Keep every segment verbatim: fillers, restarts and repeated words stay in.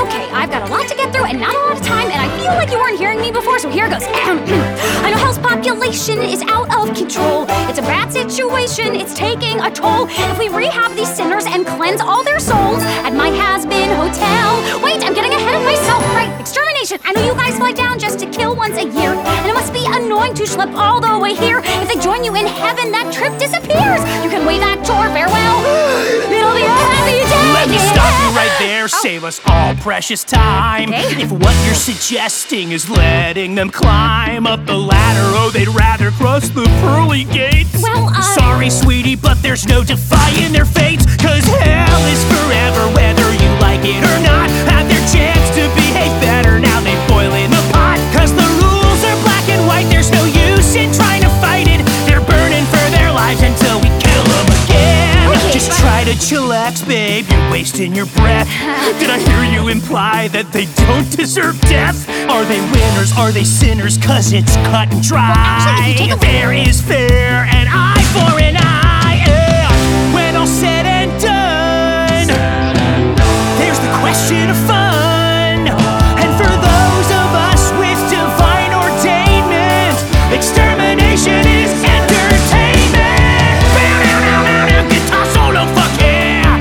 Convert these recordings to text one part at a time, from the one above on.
Okay, I've got a lot to get through and not a lot of time, and I feel like you weren't hearing me before, so here goes. I know hell's population is out of control. It's a bad situation, it's taking a toll. If we rehab these sinners and cleanse all their souls at my has-been hotel. Wait, I'm getting ahead of myself. Right, extermination. I know you guys fly down just to kill once a year, and it must be annoying to schlep all the way here. If they join you in heaven, that trip disappears. You can wave at your farewell. It'll be a happy day. Let me stop you right there. Oh. Save us all precious time. Okay. If what you're suggesting is letting them climb up the ladder, oh, they'd rather cross the pearly gates. Well, uh... Sorry, sweetie, but there's no defying their fates. Cause hell is forever, whether you like it or not. Have their chance to behave better, now they boil in the pot. Cause the rules are black and white, there's no use in trying to fight it. They're burning for their lives until we kill them again. Okay, Just but... try to chillax, babe, you're wasting your breath. Did I hear you imply that they don't deserve death? Are they winners, are they sinners? Cause it's cut and dry. Well, actually, if you take a look... Fair is fair, an eye for an eye, yeah. When all said and done, there's the question of fun. And for those of us with divine ordainment, extermination is entertainment. Guitar solo, fuck yeah.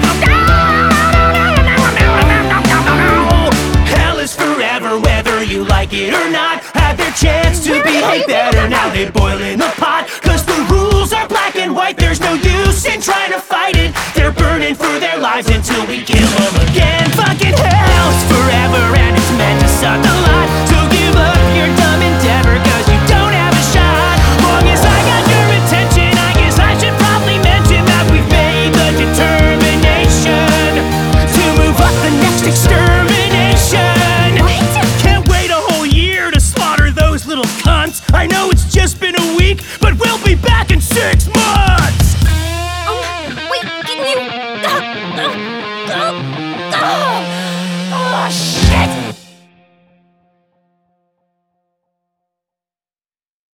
Hell is forever, whether you like it or not. Have their chance to behave better, now they boil in the pot. Cause the rules are black and white, there's no use in trying to fight it. They're burning for their lives until we kill them again. Fucking hell's forever and it's meant to suck a lot. So give up your dumb endeavor, cause you don't have a shot. Long as I got your attention, I guess I should probably mention that we've made the determination to move up the next extermination. What? Can't wait a whole year to slaughter those little cunts. I know it's just been a week, but we'll be back in six months. Um, wait, can you... Uh, uh, uh, uh, oh, shit.